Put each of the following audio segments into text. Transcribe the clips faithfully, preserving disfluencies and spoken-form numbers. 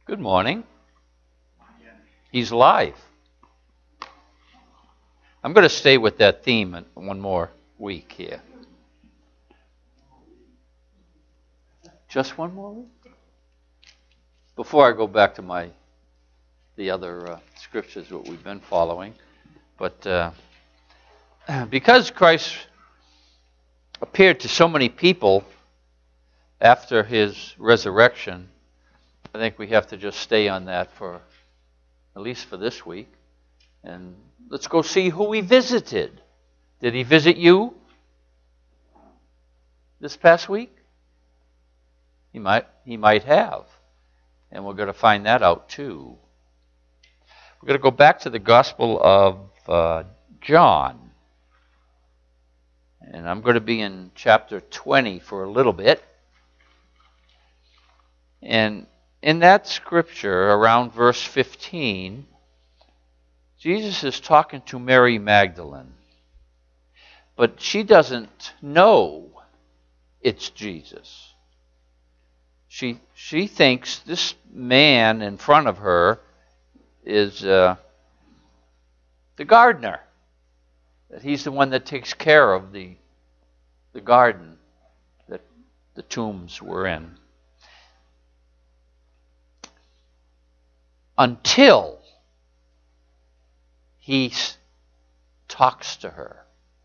Good morning. He's live. I'm going to stay with that theme one more week here. Just one more week? Before I go back to my the other uh, scriptures that we've been following. But uh, because Christ appeared to so many people after his resurrection, I think we have to just stay on that for, at least for this week. And let's go see who he visited. Did he visit you this past week? He might, he might have. And we're going to find that out too. We're going to go back to the Gospel of uh, John. And I'm going to be in chapter twenty for a little bit. And in that scripture, around verse fifteen, Jesus is talking to Mary Magdalene. But she doesn't know it's Jesus. She, she thinks this man in front of her is uh, the gardener. That he's the one that takes care of the, the garden that the tombs were in. Until he talks to her.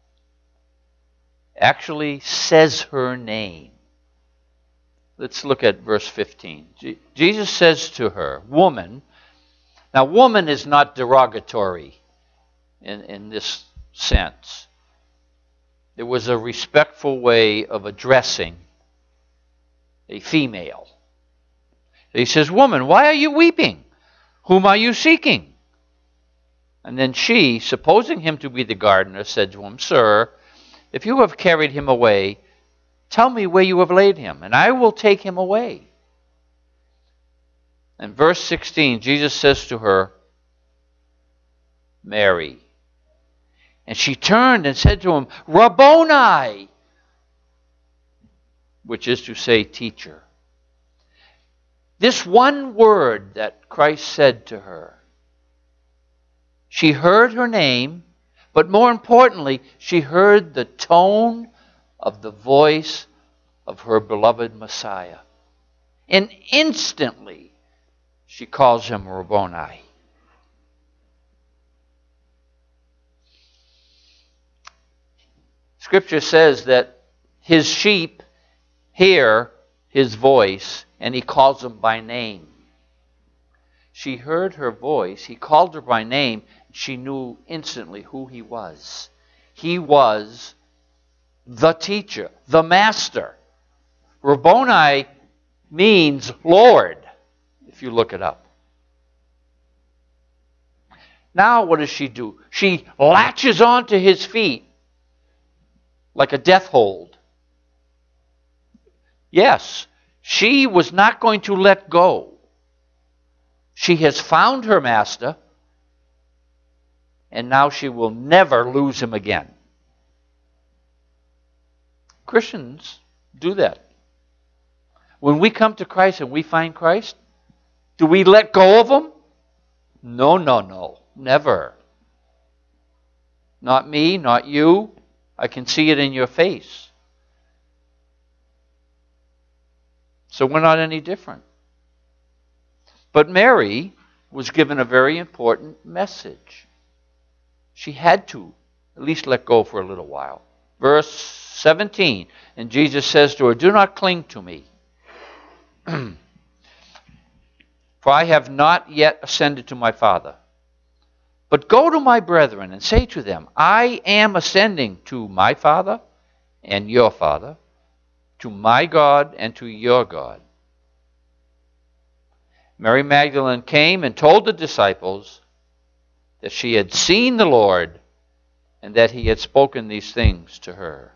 Actually says her name. Let's look at verse fifteen. Je- Jesus says to her, woman. Now, woman is not derogatory in, in this sense. It was a respectful way of addressing a female. He says, woman, why are you weeping? Whom are you seeking? And then she, supposing him to be the gardener, said to him, Sir, if you have carried him away, tell me where you have laid him, and I will take him away. And verse sixteen, Jesus says to her, Mary. And she turned and said to him, Rabboni, which is to say, teacher. This one word that Christ said to her, she heard her name, but more importantly, she heard the tone of the voice of her beloved Messiah. And instantly, she calls him Rabboni. Scripture says that his sheep hear his voice, and he calls them by name. She heard her voice. He called her by name. She knew instantly who he was. He was the teacher, the master. Rabboni means Lord, if you look it up. Now what does she do? She latches onto his feet like a death hold. Yes, she was not going to let go. She has found her master, and now she will never lose him again. Christians do that. When we come to Christ and we find Christ, do we let go of him? No, no, no. Never. Not me, not you. I can see it in your face. So we're not any different. But Mary was given a very important message. She had to at least let go for a little while. Verse seventeen, and Jesus says to her, do not cling to me, for I have not yet ascended to my Father. But go to my brethren and say to them, I am ascending to my Father and your Father, to my God and to your God. Mary Magdalene came and told the disciples that she had seen the Lord and that he had spoken these things to her.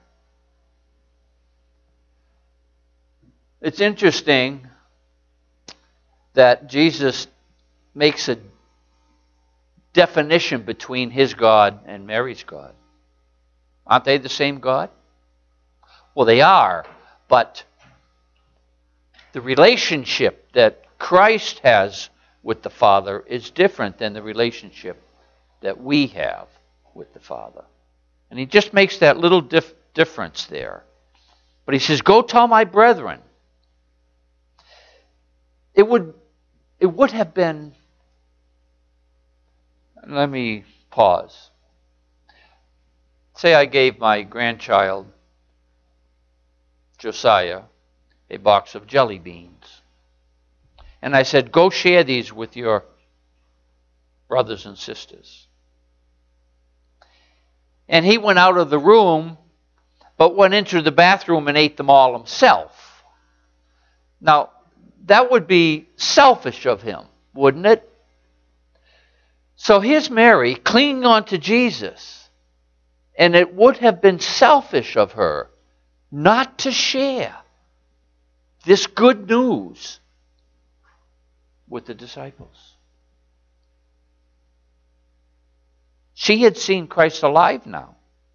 It's interesting that Jesus makes a definition between his God and Mary's God. Aren't they the same God? Well, they are, but the relationship that Christ has with the Father is different than the relationship that we have with the Father. And he just makes that little dif- difference there. But he says, go tell my brethren. It would, it would have been, let me pause. Say I gave my grandchild, Josiah, a box of jelly beans. And I said, go share these with your brothers and sisters. And he went out of the room, but went into the bathroom and ate them all himself. Now, that would be selfish of him, wouldn't it? So here's Mary clinging on to Jesus. And it would have been selfish of her not to share this good news with the disciples. She had seen Christ alive now.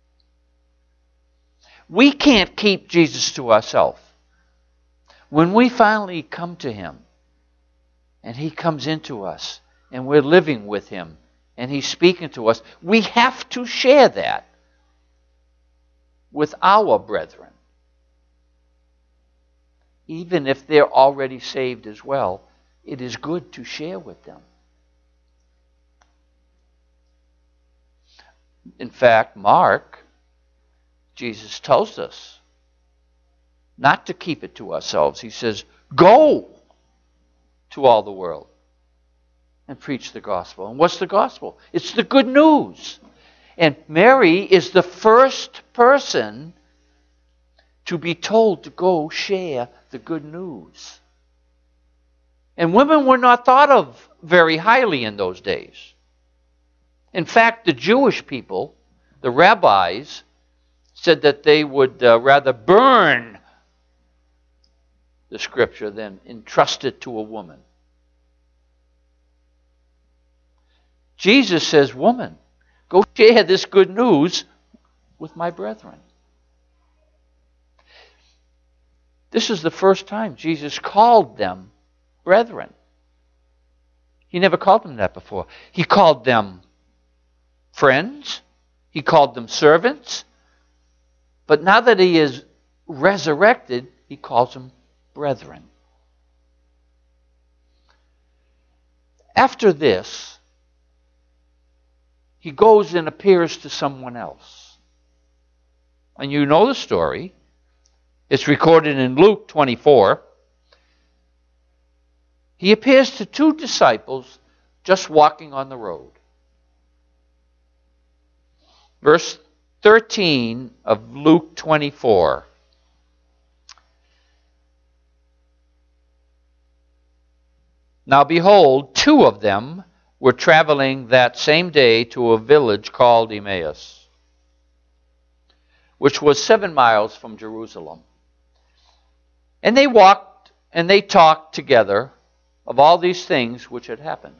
We can't keep Jesus to ourselves. When we finally come to him, and he comes into us, and we're living with him, and he's speaking to us, we have to share that with our brethren. Even if they're already saved as well, it is good to share with them. In fact, Mark, Jesus tells us not to keep it to ourselves. He says, go to all the world and preach the gospel. And what's the gospel? It's the good news. And Mary is the first person to be told to go share the good news. And women were not thought of very highly in those days. In fact, the Jewish people, the rabbis, said that they would uh, rather burn the scripture than entrust it to a woman. Jesus says, woman, go share this good news with my brethren. This is the first time Jesus called them brethren. He never called them that before. He called them friends. He called them servants. But now that he is resurrected, he calls them brethren. After this, he goes and appears to someone else. And you know the story. It's recorded in Luke twenty-four. He appears to two disciples just walking on the road. Verse thirteen of Luke twenty-four. Now behold, two of them were traveling that same day to a village called Emmaus, which was seven miles from Jerusalem. And they walked and they talked together of all these things which had happened.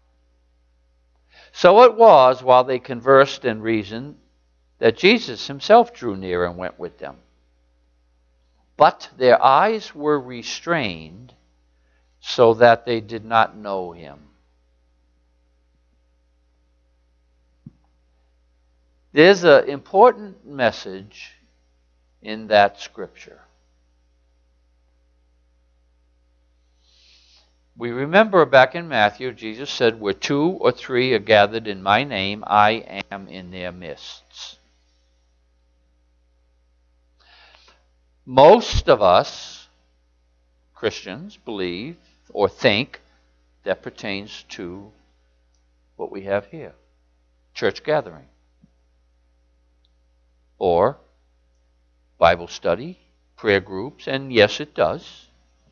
So it was, while they conversed and reasoned, that Jesus himself drew near and went with them. But their eyes were restrained so that they did not know him. There's an important message in that scripture. We remember back in Matthew, Jesus said, where two or three are gathered in my name, I am in their midst. Most of us, Christians, believe or think that pertains to what we have here, church gathering, or Bible study, prayer groups, and yes, it does.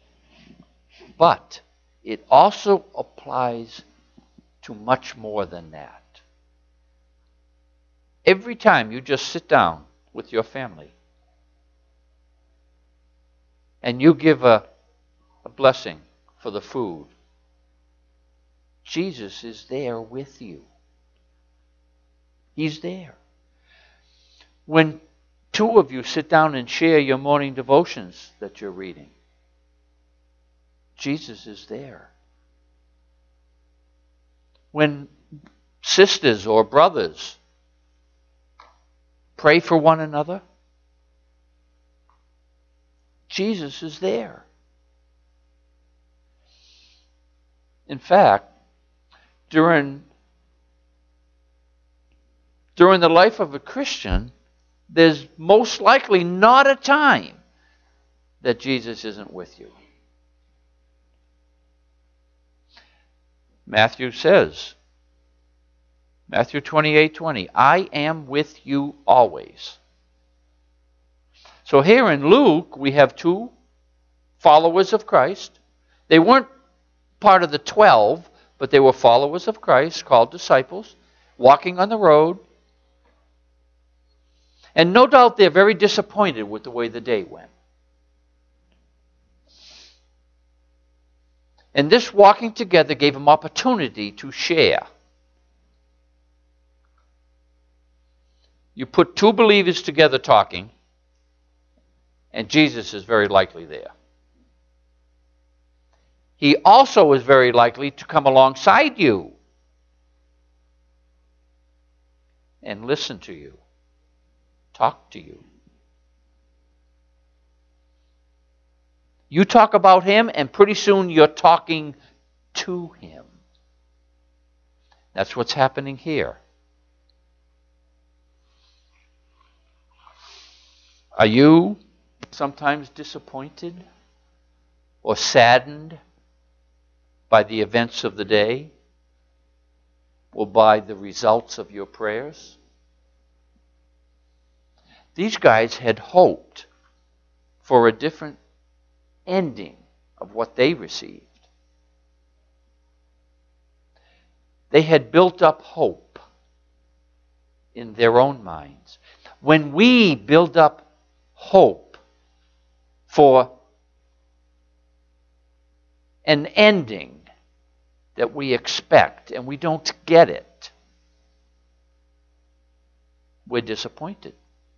But it also applies to much more than that. Every time you just sit down with your family and you give a, a blessing for the food, Jesus is there with you. He's there. When two of you sit down and share your morning devotions that you're reading, Jesus is there. When sisters or brothers pray for one another, Jesus is there. In fact, during, during the life of a Christian, there's most likely not a time that Jesus isn't with you. Matthew says, Matthew twenty-eight twenty, I am with you always. So here in Luke, we have two followers of Christ. They weren't part of the twelve, but they were followers of Christ, called disciples, walking on the road. And no doubt they're very disappointed with the way the day went. And this walking together gave them opportunity to share. You put two believers together talking, and Jesus is very likely there. He also is very likely to come alongside you and listen to you, talk to you. You talk about him, and pretty soon you're talking to him. That's what's happening here. Are you sometimes disappointed or saddened by the events of the day or by the results of your prayers? These guys had hoped for a different ending of what they received. They had built up hope in their own minds. When we build up hope for an ending that we expect and we don't get it, we're disappointed.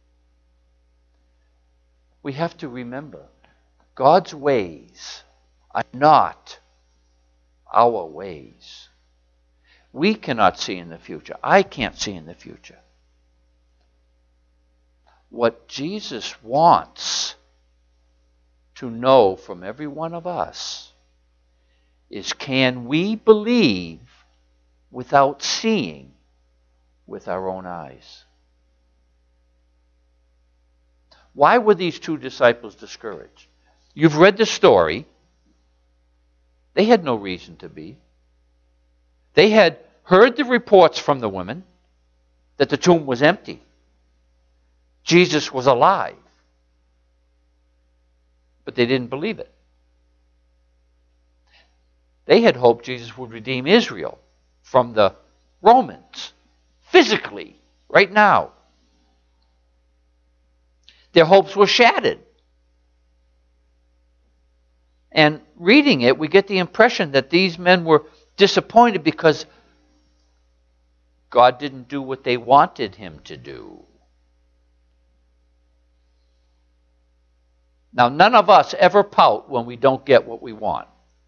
We have to remember, God's ways are not our ways. We cannot see in the future. I can't see in the future. What Jesus wants to know from every one of us is, can we believe without seeing with our own eyes? Why were these two disciples discouraged? You've read the story. They had no reason to be. They had heard the reports from the women that the tomb was empty. Jesus was alive. But they didn't believe it. They had hoped Jesus would redeem Israel from the Romans, physically, right now. Their hopes were shattered. And reading it, we get the impression that these men were disappointed because God didn't do what they wanted him to do. Now, none of us ever pout when we don't get what we want.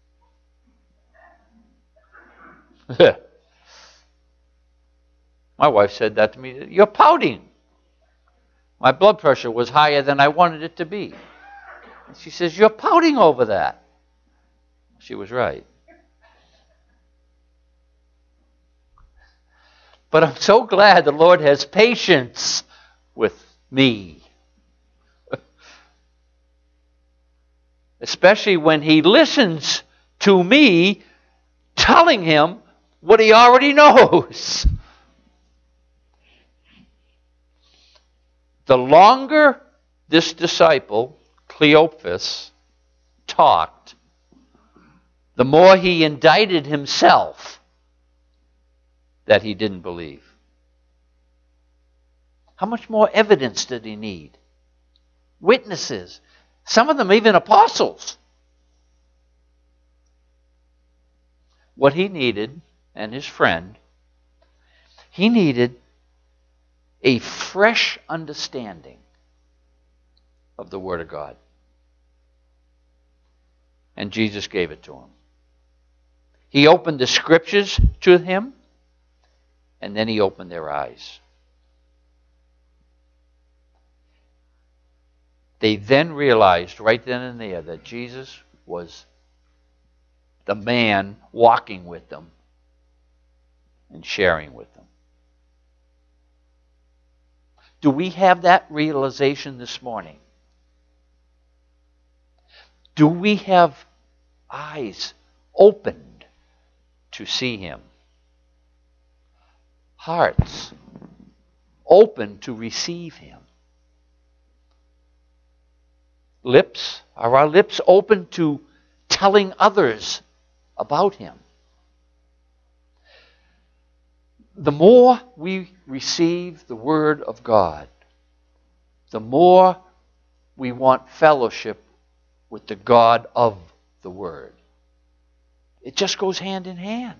My wife said that to me. You're pouting. My blood pressure was higher than I wanted it to be. And she says, you're pouting over that. She was right. But I'm so glad the Lord has patience with me. Especially when he listens to me telling him what he already knows. The longer this disciple, Cleophas, talked, the more he indicted himself that he didn't believe. How much more evidence did he need? Witnesses. Some of them even apostles. What he needed, and his friend, he needed a fresh understanding of the Word of God. And Jesus gave it to him. He opened the scriptures to him, and then he opened their eyes. They then realized right then and there that Jesus was the man walking with them and sharing with them. Do we have that realization this morning? Do we have eyes opened to see him? Hearts open to receive him? Lips, are our lips open to telling others about him? The more we receive the Word of God, the more we want fellowship with the God of the Word. It just goes hand in hand.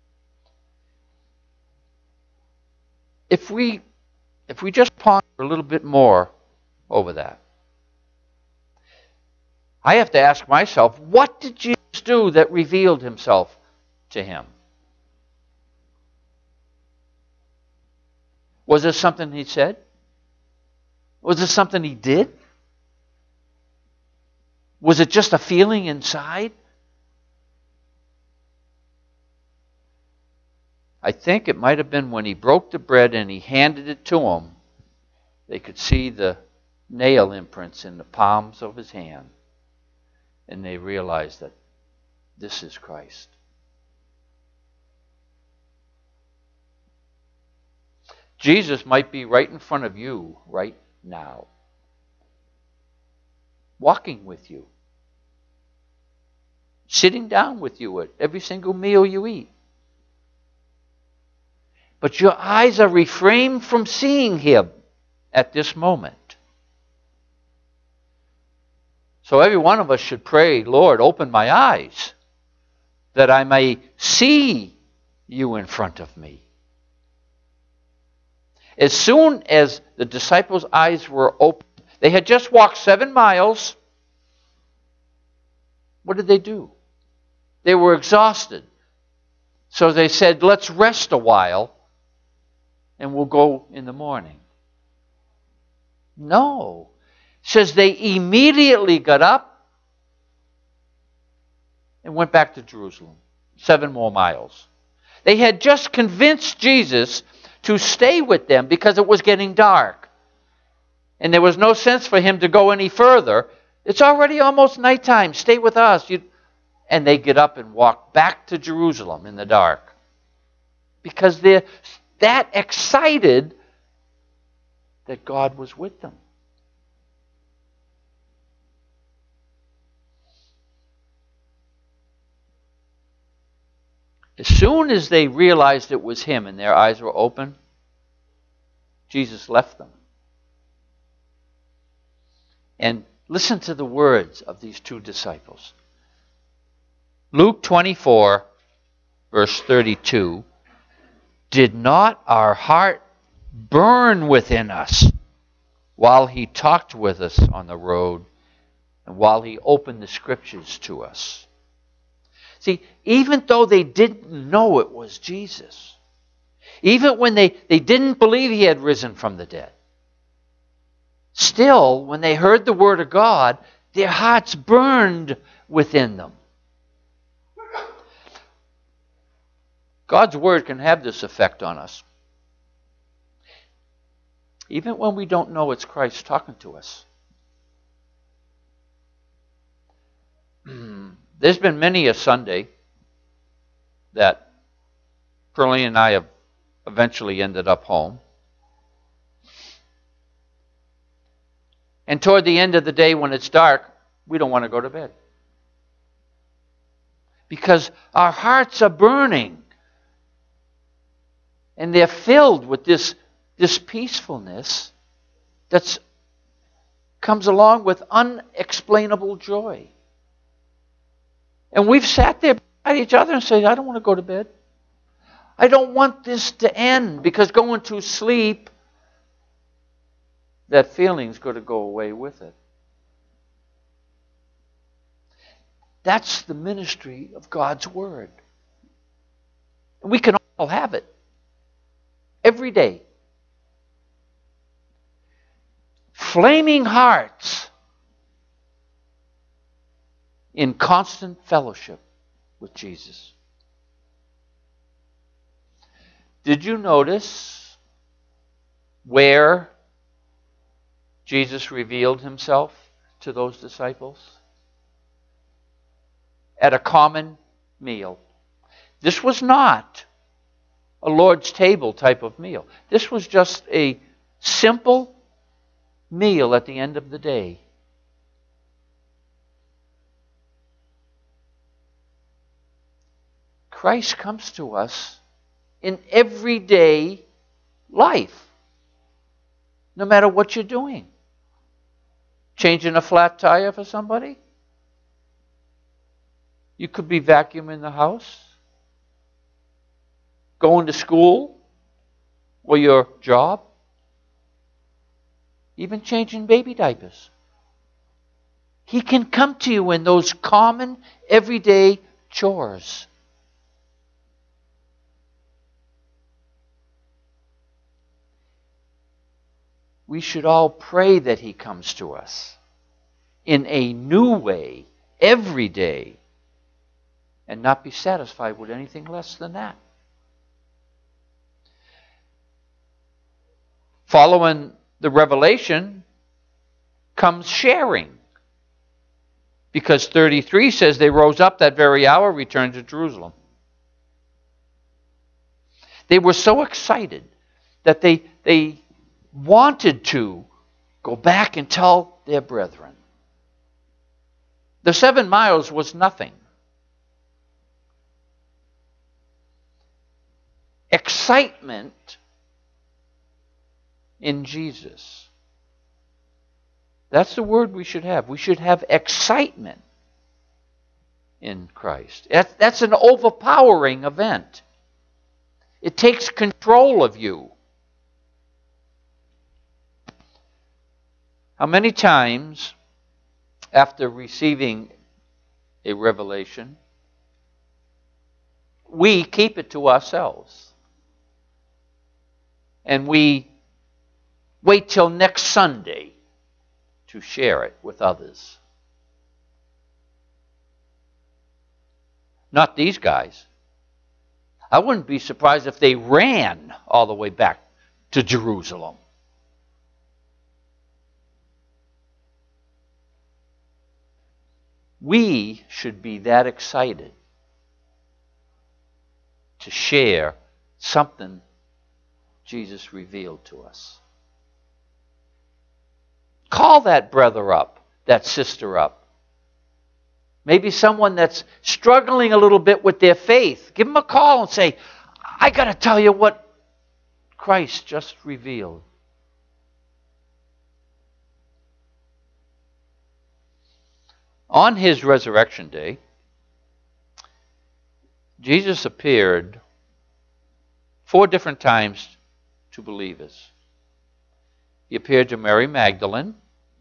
If we, if we just ponder a little bit more over that, I have to ask myself, what did Jesus do that revealed himself to him? Was it something he said? Was it something he did? Was it just a feeling inside? I think it might have been when he broke the bread and he handed it to them. They could see the nail imprints in the palms of his hand. And they realized that this is Christ. Jesus might be right in front of you right now, walking with you, sitting down with you at every single meal you eat. But your eyes are refrained from seeing him at this moment. So every one of us should pray, Lord, open my eyes that I may see you in front of me. As soon as the disciples' eyes were opened, they had just walked seven miles. What did they do? They were exhausted. So they said, let's rest a while and we'll go in the morning. No. It says they immediately got up and went back to Jerusalem. Seven more miles. They had just convinced Jesus to stay with them because it was getting dark. And there was no sense for him to go any further. It's already almost nighttime. Stay with us. You... And they get up and walk back to Jerusalem in the dark. Because they're that excited that God was with them. As soon as they realized it was him and their eyes were open, Jesus left them. And listen to the words of these two disciples. Luke twenty-four, verse thirty-two, did not our heart burn within us while he talked with us on the road and while he opened the scriptures to us? See, even though they didn't know it was Jesus, even when they, they didn't believe he had risen from the dead, still, when they heard the word of God, their hearts burned within them. God's word can have this effect on us. Even when we don't know it's Christ talking to us. There's been many a Sunday that Pearlie and I have eventually ended up home. And toward the end of the day when it's dark, we don't want to go to bed. Because our hearts are burning. And they're filled with this, this peacefulness that comes along with unexplainable joy. And we've sat there at each other and said, I don't want to go to bed. I don't want this to end, because going to sleep, that feeling's going to go away with it. That's the ministry of God's Word. And we can all have it. Every day. Flaming hearts in constant fellowship with Jesus. Did you notice where Jesus revealed himself to those disciples? At a common meal. This was not a Lord's table type of meal. This was just a simple meal at the end of the day. Christ comes to us in everyday life, no matter what you're doing. Changing a flat tire for somebody? You could be vacuuming the house, going to school, or your job, even changing baby diapers. He can come to you in those common, everyday chores. We should all pray that He comes to us in a new way, every day, and not be satisfied with anything less than that. Following the revelation comes sharing. Because thirty-three says they rose up that very hour, returned to Jerusalem. They were so excited that they, they wanted to go back and tell their brethren. The seven miles was nothing. Excitement in Jesus. That's the word we should have. We should have excitement in Christ. That's an overpowering event. It takes control of you. How many times after receiving a revelation, we keep it to ourselves? And we wait till next Sunday to share it with others. Not these guys. I wouldn't be surprised if they ran all the way back to Jerusalem. We should be that excited to share something Jesus revealed to us. Call that brother up, that sister up. Maybe someone that's struggling a little bit with their faith. Give them a call and say, I got to tell you what Christ just revealed. On his resurrection day, Jesus appeared four different times to believers. He appeared to Mary Magdalene.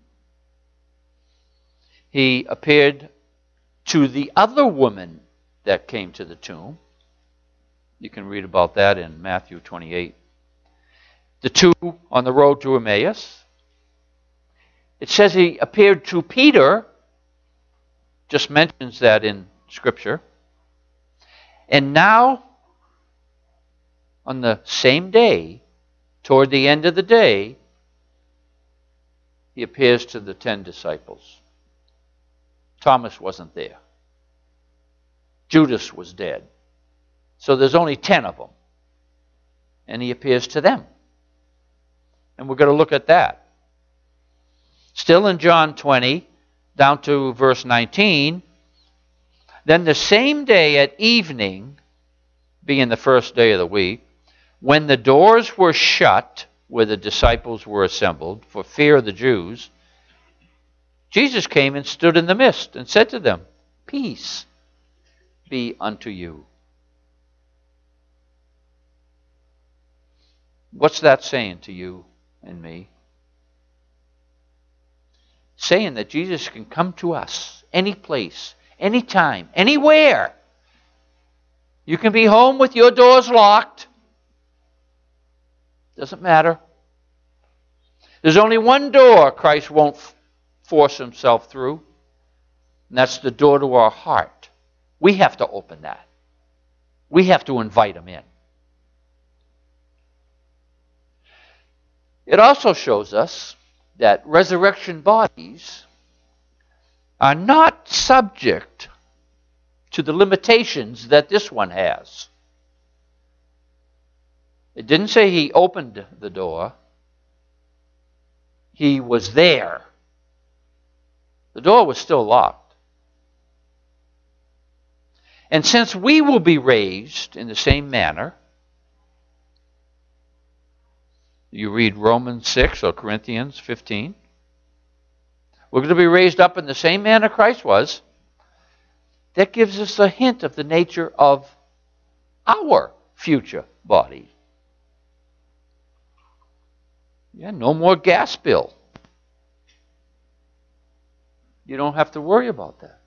He appeared to the other woman that came to the tomb. You can read about that in Matthew twenty-eight. The two on the road to Emmaus. It says he appeared to Peter. Just mentions that in Scripture. And now, on the same day, toward the end of the day, he appears to the ten disciples. Thomas wasn't there. Judas was dead. So there's only ten of them. And he appears to them. And we're going to look at that. Still in John twenty, down to verse nineteen, then the same day at evening, being the first day of the week, when the doors were shut where the disciples were assembled for fear of the Jews, Jesus came and stood in the midst and said to them, Peace be unto you. What's that saying to you and me? Saying that Jesus can come to us any place, anytime, anywhere. You can be home with your doors locked. Doesn't matter. There's only one door Christ won't f- force himself through, and that's the door to our heart. We have to open that. We have to invite him in. It also shows us that resurrection bodies are not subject to the limitations that this one has. It didn't say he opened the door. He was there. The door was still locked. And since we will be raised in the same manner, you read Romans six or Corinthians fifteen, we're going to be raised up in the same manner Christ was. That gives us a hint of the nature of our future body. Yeah, no more gas bill. You don't have to worry about that.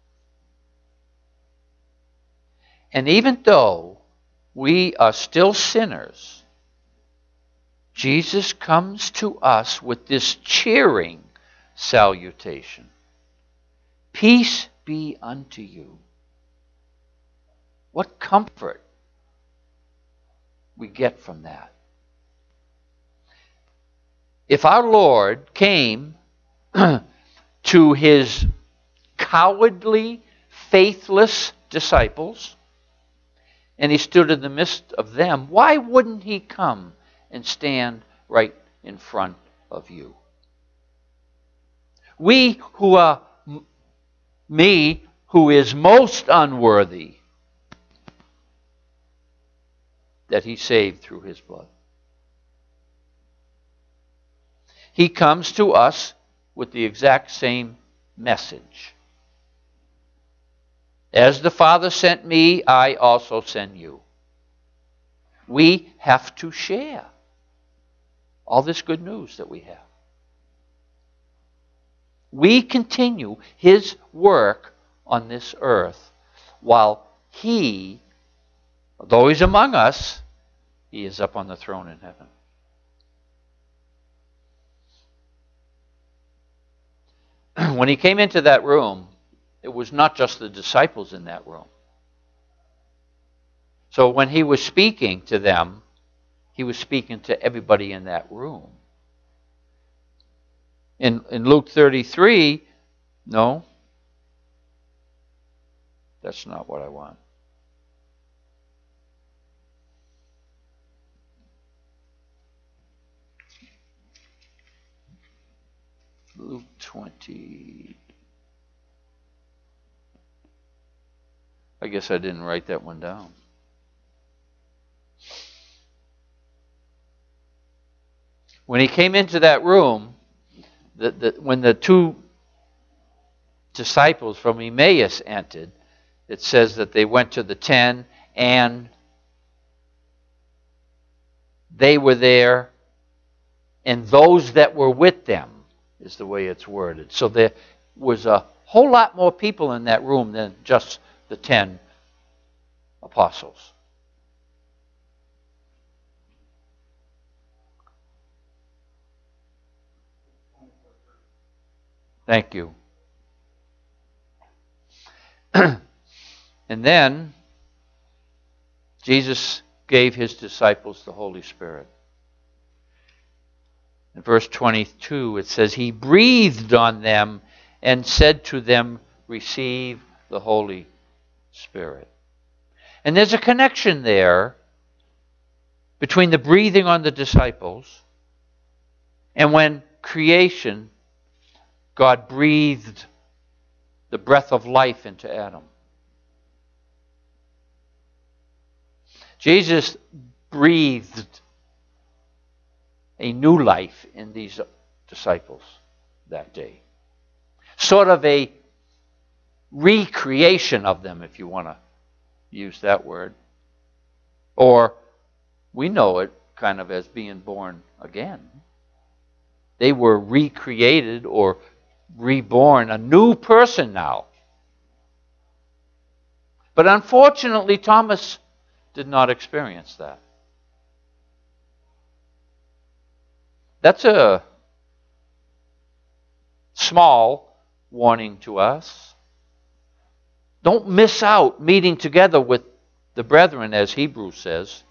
And even though we are still sinners, Jesus comes to us with this cheering salutation. Peace be unto you. What comfort we get from that. If our Lord came to his cowardly, faithless disciples, and he stood in the midst of them, why wouldn't he come and stand right in front of you? We who are, me who is most unworthy, that he saved through his blood. He comes to us with the exact same message. As the Father sent me, I also send you. We have to share all this good news that we have. We continue his work on this earth while he, although he's among us, he is up on the throne in heaven. When he came into that room, it was not just the disciples in that room. So when he was speaking to them, he was speaking to everybody in that room. In, in Luke thirty-three, no, that's not what I want. Luke twenty. I guess I didn't write that one down. When he came into that room, the, the, when the two disciples from Emmaus entered, it says that they went to the ten and they were there, and those that were with them is the way it's worded. So there was a whole lot more people in that room than just the ten apostles. Thank you. And then Jesus gave his disciples the Holy Spirit. In verse twenty-two, it says, he breathed on them and said to them, receive the Holy Spirit. And there's a connection there between the breathing on the disciples and when creation, God breathed the breath of life into Adam. Jesus breathed a new life in these disciples that day. Sort of a recreation of them, if you want to use that word. Or we know it kind of as being born again. They were recreated or reborn, a new person now. But unfortunately, Thomas did not experience that. That's a small warning to us. Don't miss out meeting together with the brethren, as Hebrews says,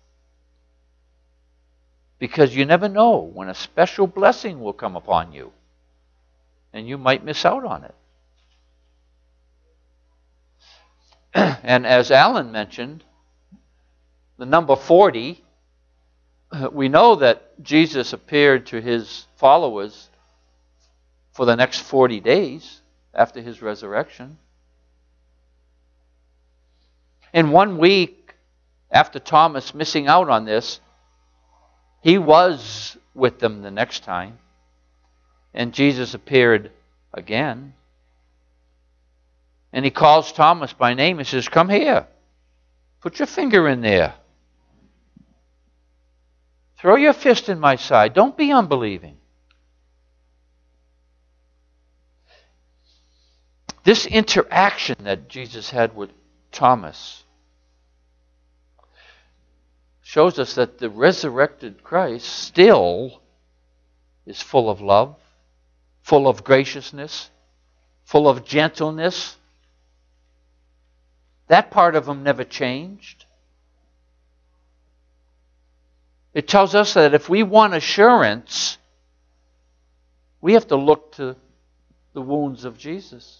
because you never know when a special blessing will come upon you, and you might miss out on it. And as Alan mentioned, the number forty, we know that Jesus appeared to his followers for the next forty days after his resurrection. In one week after Thomas missing out on this, he was with them the next time. And Jesus appeared again. And he calls Thomas by name and says, "Come here. Put your finger in there. Throw your fist in my side. Don't be unbelieving." This interaction that Jesus had with Thomas shows us that the resurrected Christ still is full of love, full of graciousness, full of gentleness. That part of him never changed. It tells us that if we want assurance, we have to look to the wounds of Jesus.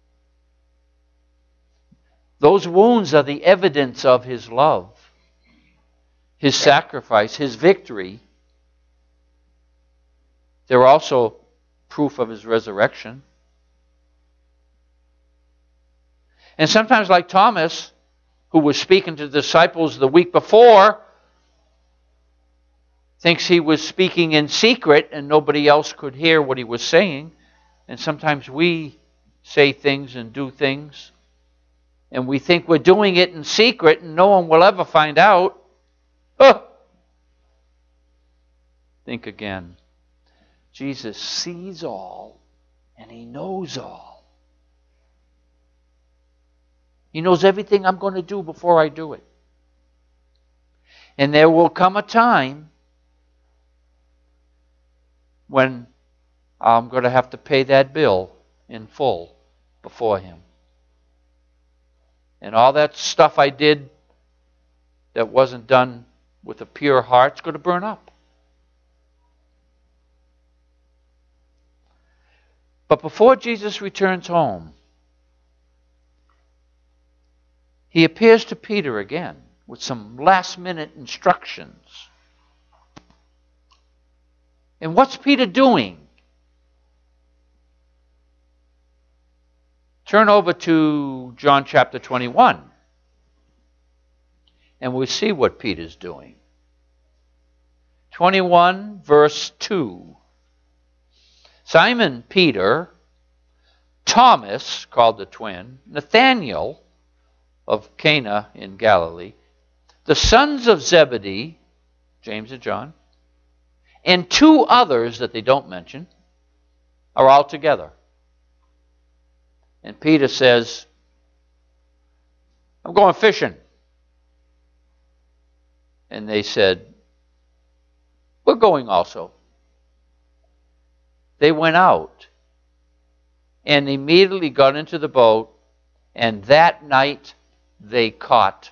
Those wounds are the evidence of his love, his sacrifice, his victory. They're also proof of his resurrection. And sometimes, like Thomas, who was speaking to the disciples the week before, thinks he was speaking in secret and nobody else could hear what he was saying. And sometimes we say things and do things, and we think we're doing it in secret and no one will ever find out. Oh. Think again. Jesus sees all and he knows all. He knows everything I'm going to do before I do it. And there will come a time when I'm going to have to pay that bill in full before him. And all that stuff I did that wasn't done with a pure heart is going to burn up. But before Jesus returns home, he appears to Peter again with some last-minute instructions. And what's Peter doing? Turn over to John chapter twenty-one, and we'll see what Peter's doing. twenty-one, verse two. Simon Peter, Thomas, called the twin, Nathanael of Cana in Galilee, the sons of Zebedee, James and John, and two others that they don't mention, are all together. And Peter says, "I'm going fishing." And they said, "We're going also." They went out and immediately got into the boat, and that night they caught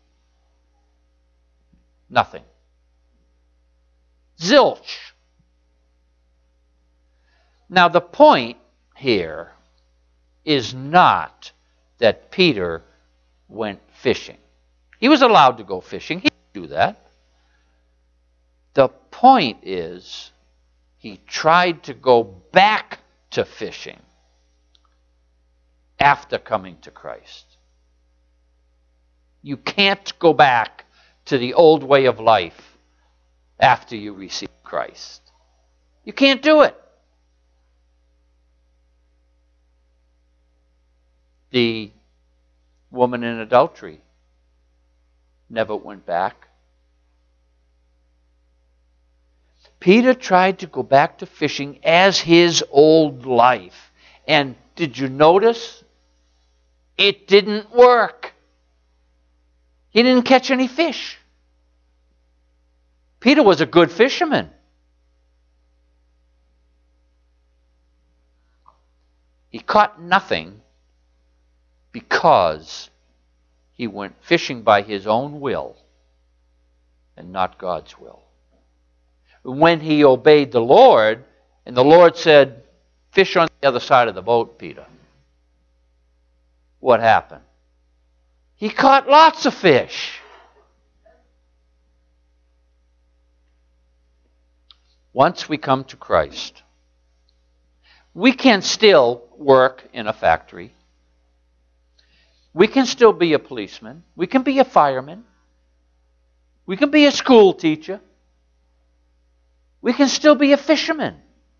nothing. Zilch. Now the point here is not that Peter went fishing. He was allowed to go fishing. He could do that. The point is he tried to go back to fishing after coming to Christ. You can't go back to the old way of life after you receive Christ. You can't do it. The woman in adultery never went back. Peter tried to go back to fishing as his old life. And did you notice? It didn't work. He didn't catch any fish. Peter was a good fisherman. He caught nothing because he went fishing by his own will and not God's will. When he obeyed the Lord, and the Lord said, fish on the other side of the boat, Peter. What happened? He caught lots of fish. Once we come to Christ, we can still work in a factory. We can still be a policeman. We can be a fireman. We can be a school teacher. We can still be a fisherman.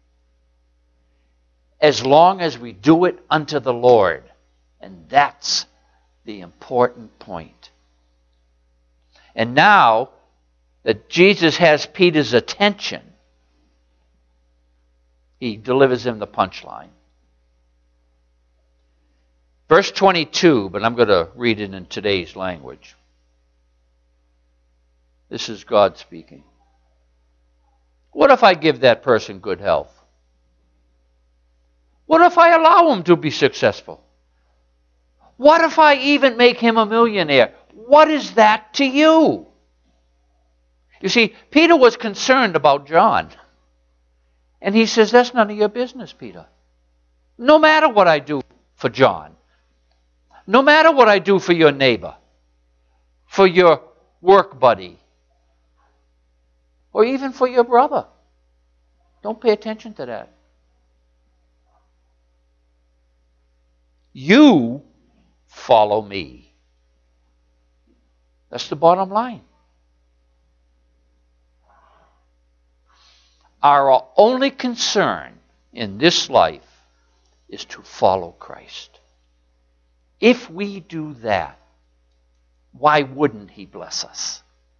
As long as we do it unto the Lord. And that's the important point. And now that Jesus has Peter's attention, he delivers him the punchline. Verse twenty-two, but I'm going to read it in today's language. This is God speaking. What if I give that person good health? What if I allow him to be successful? What if I even make him a millionaire? What is that to you? You see, Peter was concerned about John. And he says, that's none of your business, Peter. No matter what I do for John, no matter what I do for your neighbor, for your work buddy, or even for your brother, don't pay attention to that. You follow me. That's the bottom line. Our only concern in this life is to follow Christ. If we do that, why wouldn't he bless us?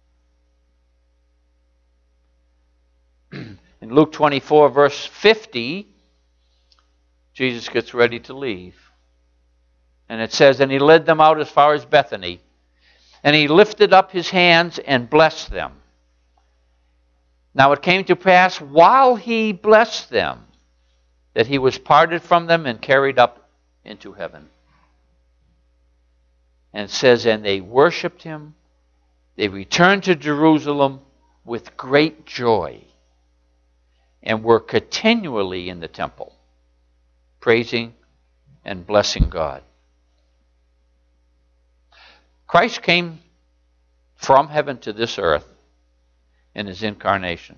In Luke twenty-four, verse fifty, Jesus gets ready to leave. And it says, and he led them out as far as Bethany, and he lifted up his hands and blessed them. Now it came to pass, while he blessed them, that he was parted from them and carried up into heaven. And it says, and they worshipped him. They returned to Jerusalem with great joy and were continually in the temple, praising and blessing God. Christ came from heaven to this earth in his incarnation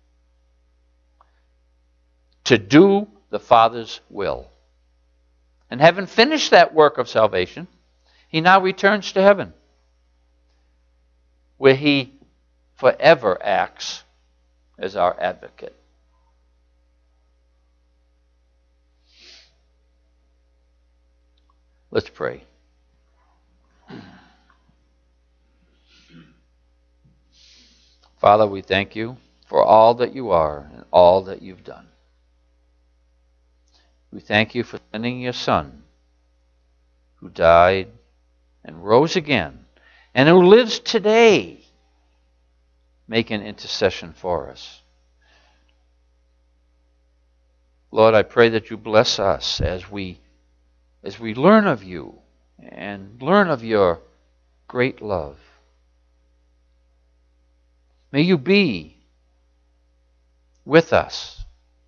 to do the Father's will. And having finished that work of salvation, he now returns to heaven, where he forever acts as our advocate. Let's pray. Father, we thank you for all that you are and all that you've done. We thank you for sending your Son, who died and rose again, and who lives today, making intercession for us. Lord, I pray that you bless us as we, as we learn of you and learn of your great love. May you be with us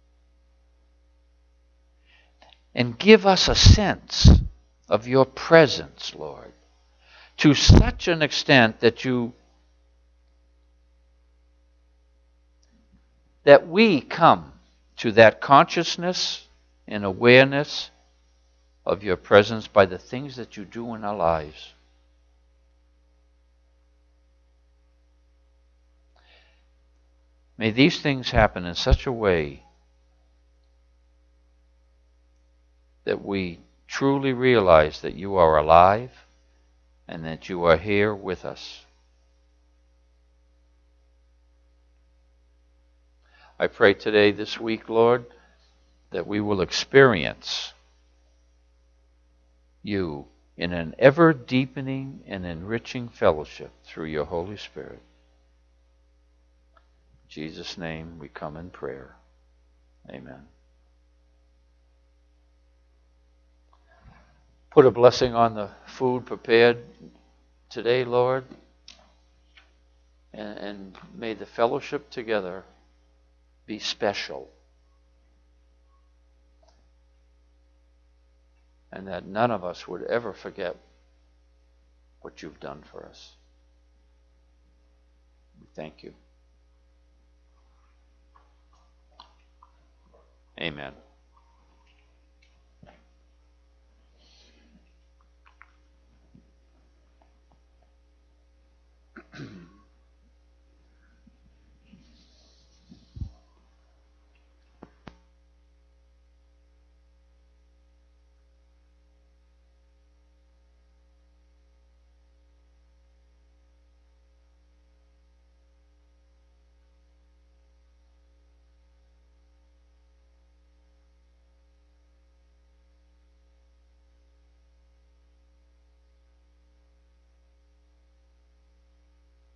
and give us a sense of your presence, Lord, to such an extent that you that we come to that consciousness and awareness of your presence by the things that you do in our lives. May these things happen in such a way that we truly realize that you are alive and that you are here with us. I pray today, this week, Lord, that we will experience you in an ever-deepening and enriching fellowship through your Holy Spirit. In Jesus' name we come in prayer. Amen. Put a blessing on the food prepared today, Lord, and, and may the fellowship together be special, and that none of us would ever forget what you've done for us. We thank you. Amen.